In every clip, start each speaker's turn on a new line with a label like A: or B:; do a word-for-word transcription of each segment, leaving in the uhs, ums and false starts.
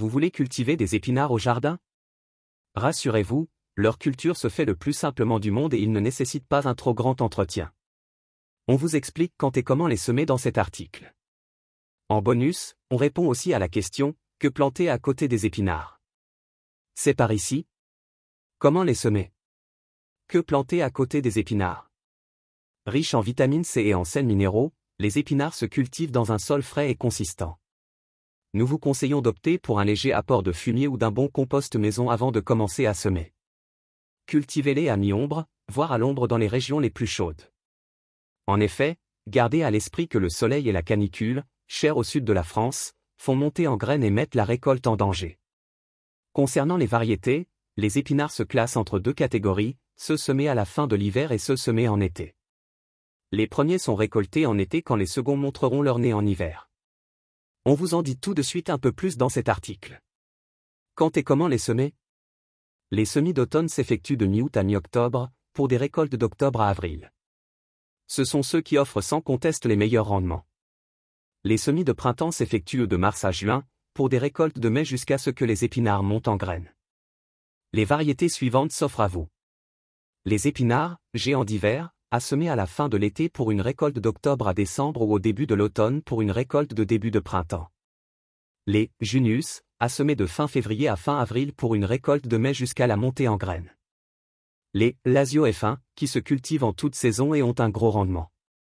A: Vous voulez cultiver des épinards au jardin? Rassurez-vous, leur culture se fait le plus simplement du monde et ils ne nécessitent pas un trop grand entretien. On vous explique quand et comment les semer dans cet article. En bonus, on répond aussi à la question « Que planter à côté des épinards ?» C'est par ici. Comment les semer? Que planter à côté des épinards? Riches en vitamine C et en sels minéraux, les épinards se cultivent dans un sol frais et consistant. Nous vous conseillons d'opter pour un léger apport de fumier ou d'un bon compost maison avant de commencer à semer. Cultivez-les à mi-ombre, voire à l'ombre dans les régions les plus chaudes. En effet, gardez à l'esprit que le soleil et la canicule, chers au sud de la France, font monter en graines et mettent la récolte en danger. Concernant les variétés, les épinards se classent entre deux catégories, ceux semés à la fin de l'hiver et ceux semés en été. Les premiers sont récoltés en été quand les seconds montreront leur nez en hiver. On vous en dit tout de suite un peu plus dans cet article. Quand et comment les semer? Les semis d'automne s'effectuent de mi-août à mi-octobre, pour des récoltes d'octobre à avril. Ce sont ceux qui offrent sans conteste les meilleurs rendements. Les semis de printemps s'effectuent de mars à juin, pour des récoltes de mai jusqu'à ce que les épinards montent en graines. Les variétés suivantes s'offrent à vous. Les épinards, géants d'hiver, à semer à la fin de l'été pour une récolte d'octobre à décembre ou au début de l'automne pour une récolte de début de printemps. Les Junius, à semer de fin février à fin avril pour une récolte de mai jusqu'à la montée en graines. Les Lazio F un, qui se cultivent en toute saison et ont un gros rendement.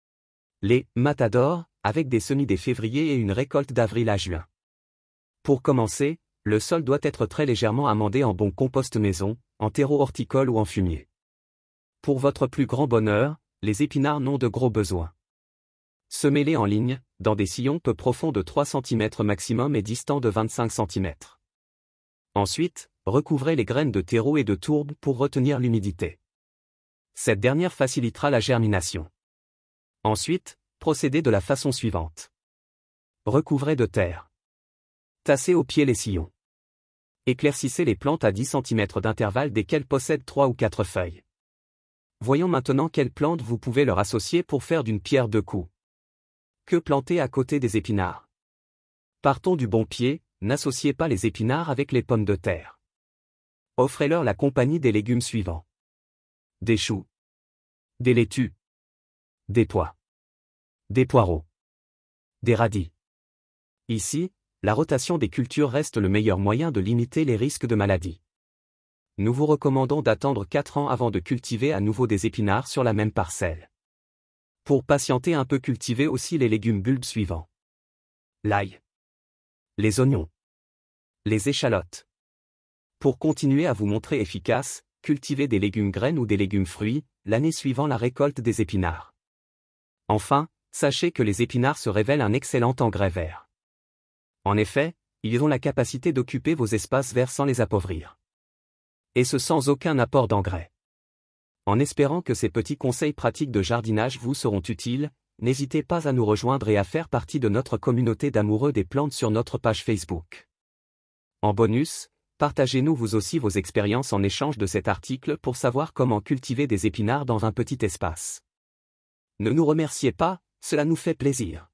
A: Les Matador, avec des semis dès février et une récolte d'avril à juin. Pour commencer, le sol doit être très légèrement amendé en bon compost maison, en terreau horticole ou en fumier. Pour votre plus grand bonheur, les épinards n'ont de gros besoins. Semez-les en ligne, dans des sillons peu profonds de trois centimètres maximum et distants de vingt-cinq centimètres. Ensuite, recouvrez les graines de terreau et de tourbe pour retenir l'humidité. Cette dernière facilitera la germination. Ensuite, procédez de la façon suivante. Recouvrez de terre. Tassez au pied les sillons. Éclaircissez les plantes à dix centimètres d'intervalle desquelles possèdent trois ou quatre feuilles. Voyons maintenant quelles plantes vous pouvez leur associer pour faire d'une pierre deux coups. Que planter à côté des épinards? Partons du bon pied, n'associez pas les épinards avec les pommes de terre. Offrez-leur la compagnie des légumes suivants. Des choux. Des laitues. Des pois. Des poireaux. Des radis. Ici, la rotation des cultures reste le meilleur moyen de limiter les risques de maladie. Nous vous recommandons d'attendre quatre ans avant de cultiver à nouveau des épinards sur la même parcelle. Pour patienter un peu, cultivez aussi les légumes bulbes suivants. L'ail. Les oignons. Les échalotes. Pour continuer à vous montrer efficace, cultivez des légumes graines ou des légumes fruits, l'année suivant la récolte des épinards. Enfin, sachez que les épinards se révèlent un excellent engrais vert. En effet, ils ont la capacité d'occuper vos espaces verts sans les appauvrir. Et ce sans aucun apport d'engrais. En espérant que ces petits conseils pratiques de jardinage vous seront utiles, n'hésitez pas à nous rejoindre et à faire partie de notre communauté d'amoureux des plantes sur notre page Facebook. En bonus, partagez-nous vous aussi vos expériences en échange de cet article pour savoir comment cultiver des épinards dans un petit espace. Ne nous remerciez pas, cela nous fait plaisir.